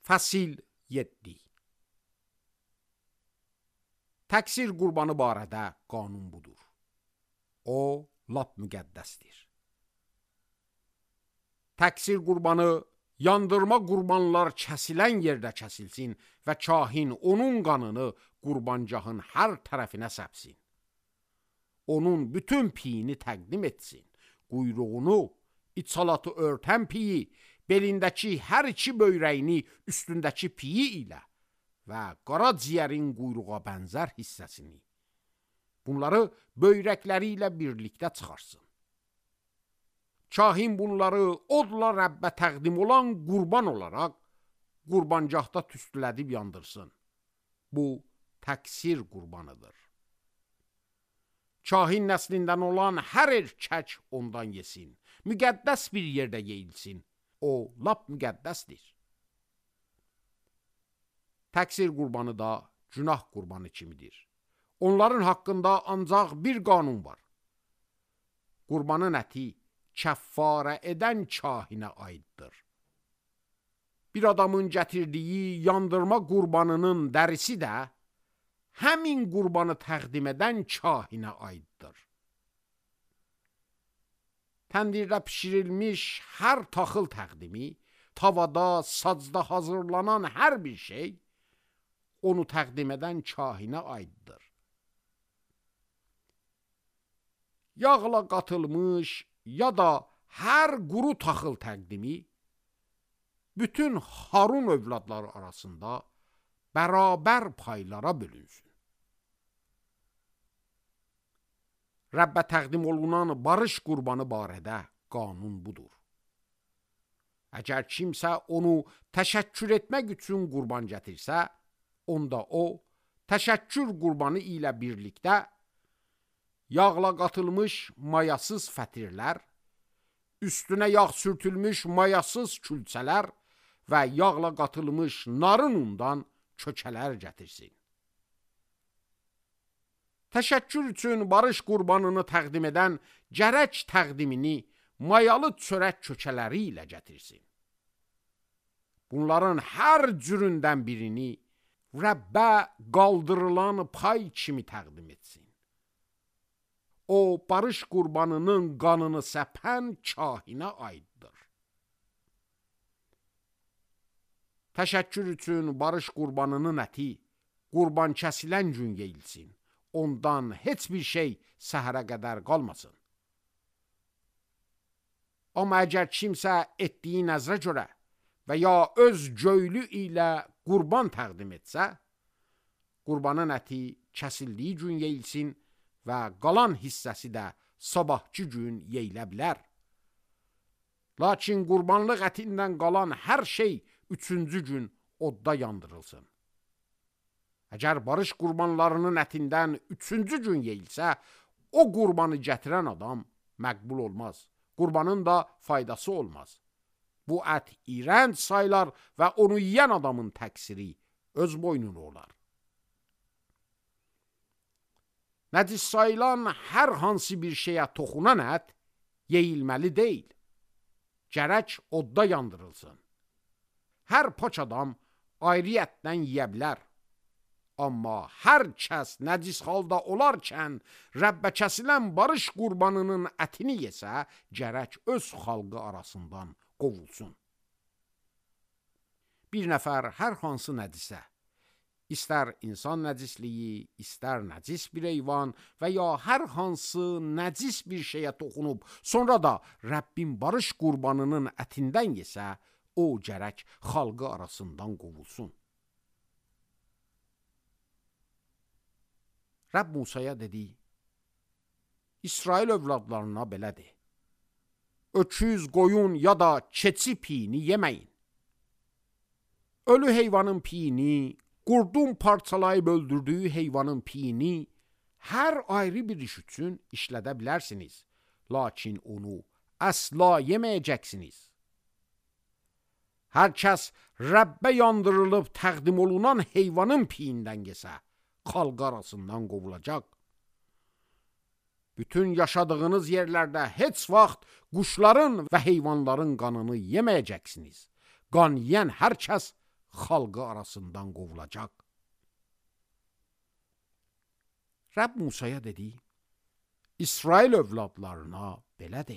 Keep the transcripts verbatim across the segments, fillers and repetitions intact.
Fəsil yeddi. Təksir qurbanı barədə qanun budur. O, lap müqəddəsdir. Təksir qurbanı, yandırma qurbanlar kəsilən yerdə kəsilsin və kahin onun qanını qurbancahın hər tərəfinə səpsin. Onun bütün piyini təqdim etsin. Quyruğunu, içalatı örtən piyi, belindəki hər iki böyrəyini üstündəki piyi ilə və qara ciyərin quyruğa bənzər hissəsini. Bunları böyrəkləri ilə birlikdə çıxarsın. Kahin bunları odla Rəbbə təqdim olan qurban olaraq qurbancahda tüstülədib yandırsın. Bu, təksir qurbanıdır. Kahin nəslindən olan hər erkək ondan yesin. Müqəddəs bir yerdə yeyilsin. O, lap müqəddəsdir. Təksir qurbanı da günah qurbanı kimidir. Onların haqqında ancaq bir qanun var. Qurbanın əti kəffarə edən kahinə aiddir. Bir adamın gətirdiyi yandırma qurbanının dərisi də həmin qurbanı təqdim edən kahinə aiddir. Təndirdə pişirilmiş hər taxıl təqdimi, tavada, sacda hazırlanan hər bir şey, onu təqdim edən kahinə aiddir. Yağla qatılmış ya da hər quru taxıl təqdimi, bütün Harun övladları arasında bərabər paylara bölünsün. Rəbbə təqdim olunan barış qurbanı barədə qanun budur. Əgər kimsə onu təşəkkür etmək üçün qurban gətirsə, onda o, təşəkkür qurbanı ilə birlikdə yağla qatılmış mayasız fətirlər, üstünə yağ sürtülmüş mayasız külçələr və yağla qatılmış narın undan kökələr gətirsin. Təşəkkür üçün barış qurbanını təqdim edən gərək təqdimini mayalı çörək kökələri ilə gətirsin. Bunların hər cüründən birini Rəbbə qaldırılan pay kimi təqdim etsin. O, barış qurbanının qanını səpən kahinə aiddir. Təşəkkür üçün barış qurbanının əti qurban kəsilən gün yeyilsin. Ondan heç bir şey səhərə qədər qalmasın. Amma əgər kimsə etdiyi nəzrə görə və ya öz göylü ilə qurban təqdim etsə, qurbanın əti kəsildiyi gün yeyilsin və qalan hissəsi də sabahki gün yeyilə bilər. Lakin qurbanlıq ətindən qalan hər şey üçüncü gün odda yandırılsın. Əgər barış qurbanlarının ətindən üçüncü gün yeyilsə, o qurbanı gətirən adam məqbul olmaz. Qurbanın da faydası olmaz. Bu ət iyrənc sayılar və onu yeyən adamın təksiri öz boynuna olar. Nəcis sayılan hər hansı bir şeyə toxunan ət yeyilməli deyil. Gərək odda yandırılsın. Hər poç adam ayrıyətdən yeyə bilər. Amma hər kəs nəcis halda olarkən Rəbbə kəsilən barış qurbanının ətini yesə, gərək öz xalqı arasından qovulsun. Bir nəfər hər hansı nəcisə, istər insan nəcisliyi, istər nəcis bir heyvan və ya hər hansı nəcis bir şeyə toxunub, sonra da Rəbbin barış qurbanının ətindən yesə, o gərək xalqı arasından qovulsun. Rəbb Musaya dedi, İsrail övladlarına belə de, öküz, qoyun ya da keçi piyini yeməyin. Ölü heyvanın piyini, qurdun parçalayıb öldürdüyü heyvanın piyini hər ayrı bir iş üçün işlədə bilərsiniz, lakin onu əsla yeməyəcəksiniz. Hər kəs Rəbbə yandırılıb təqdim olunan heyvanın piyindən yesə, xalq arasından qovulacaq. Bütün yaşadığınız yerlərdə heç vaxt quşların və heyvanların qanını yeməyəcəksiniz. Qan yeyən hər kəs xalqı arasından qovulacaq. Rəbb Musaya dedi, İsrail övladlarına belə de.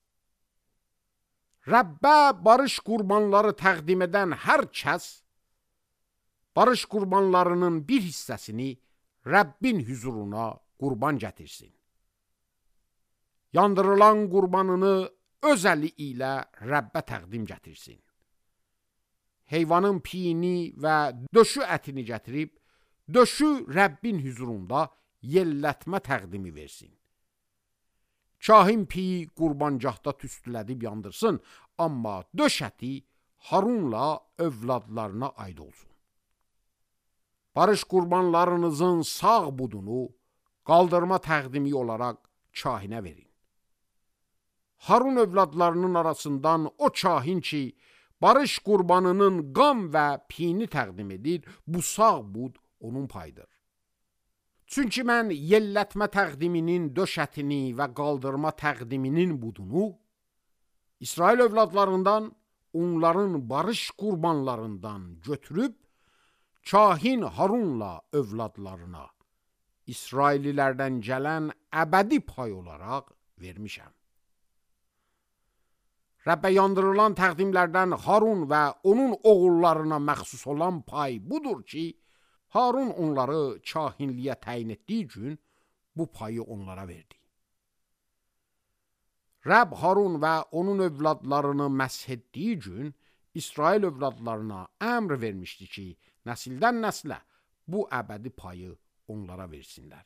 Rəbbə barış qurbanları təqdim edən hər kəs, barış qurbanlarının bir hissəsini Rəbbin huzuruna qurban gətirsin. Yandırılan qurbanını öz əli ilə Rəbbə təqdim gətirsin. Heyvanın piyini və döşü ətini gətirib, döşü Rəbbin huzurunda yellətmə təqdimi versin. Kahin piyi qurbangahda tüstülədib yandırsın, amma döş əti Harunla övladlarına aid olsun. Barış qurbanlarınızın sağ budunu qaldırma təqdimi olaraq kahinə verin. Harun övladlarının arasından o kahin ki, barış qurbanının qan və piyini təqdim edir, bu sağ bud onun payıdır. Çünki mən yellətmə təqdiminin döş ətini və qaldırma təqdiminin budunu İsrail övladlarından, onların barış qurbanlarından götürüb, kahin Harunla övladlarına, İsraililərdən gələn əbədi pay olaraq vermişəm. Rəbbə yandırılan təqdimlərdən Harun və onun oğullarına məxsus olan pay budur ki, Harun onları kahinliyə təyin etdiyi gün bu payı onlara verdi. Rəbb Harun və onun övladlarını məsh etdiyi gün İsrail övladlarına əmr vermişdi ki, nəsildən nəslə bu əbədi payı onlara versinlər.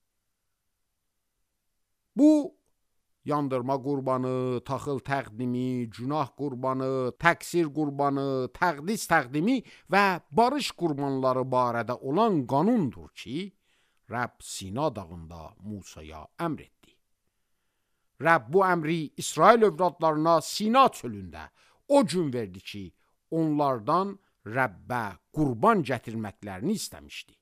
Bu, yandırma qurbanı, taxıl təqdimi, günah qurbanı, təqsir qurbanı, təqdis təqdimi və barış qurbanları barədə olan qanundur ki, Rəbb Sina dağında Musaya əmr etdi. Rəbb bu əmri İsrail övladlarına Sina çölündə o gün verdi ki, onlardan Rəbbə qurban gətirməklərini istəmişdi.